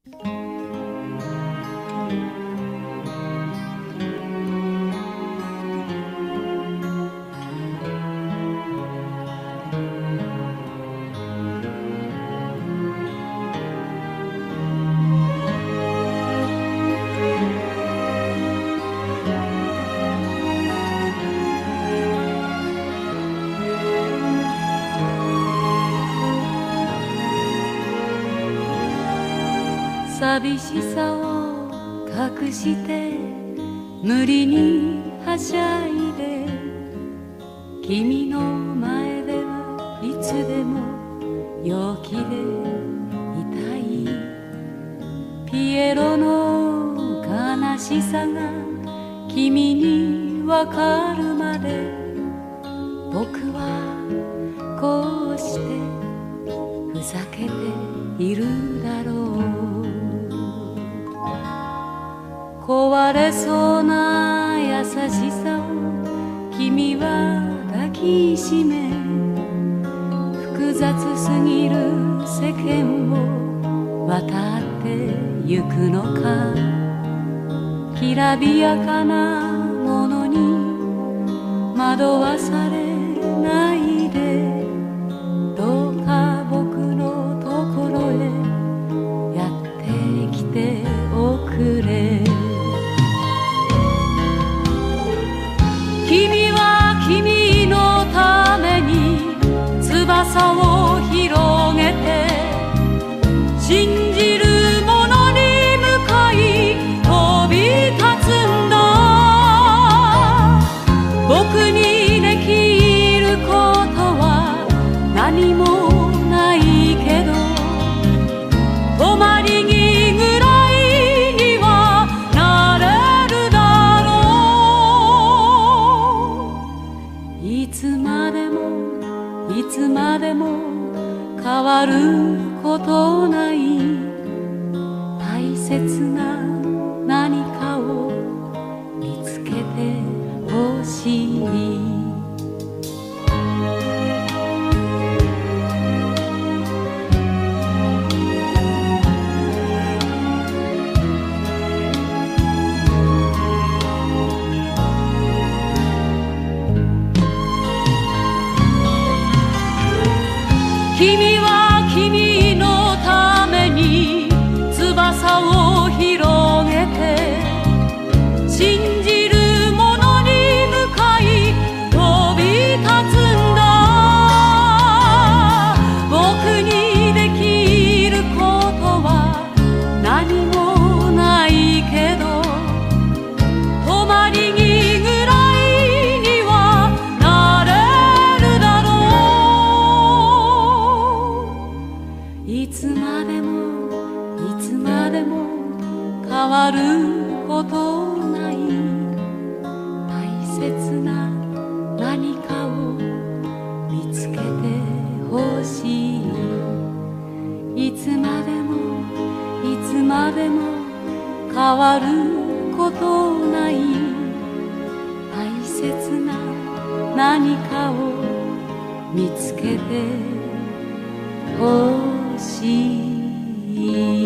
寂しさを隠して無理にはしゃいで、君の前ではいつでも陽気でいたい。ピエロの悲しさが君にわかるまで、僕はこうしてふざけているだろう。壊れそうな優しさを君は抱きしめ、複雑すぎる世間を渡ってゆくのか。きらびやかなものに惑わされないで、どうか僕のところへやってきておくれ。君は君のために翼を広げて、信じる者に向かい飛び立つんだ。僕にできることは何もないけど、止まり木ぐらいにはなれるだろう。いつまでもいつまでも変わることない、大切な何かを見つけてほしい。君は君のために翼を広げて、信じる者に向かい飛び立つんだ。僕にできることは何もないけど、止まり木ぐらいにはなれるだろう。いつまでもいつまでも変わることない、大切な何かを見つけてほしい。いつまでもいつまでも変わることない、大切な何かを見つけてほしい。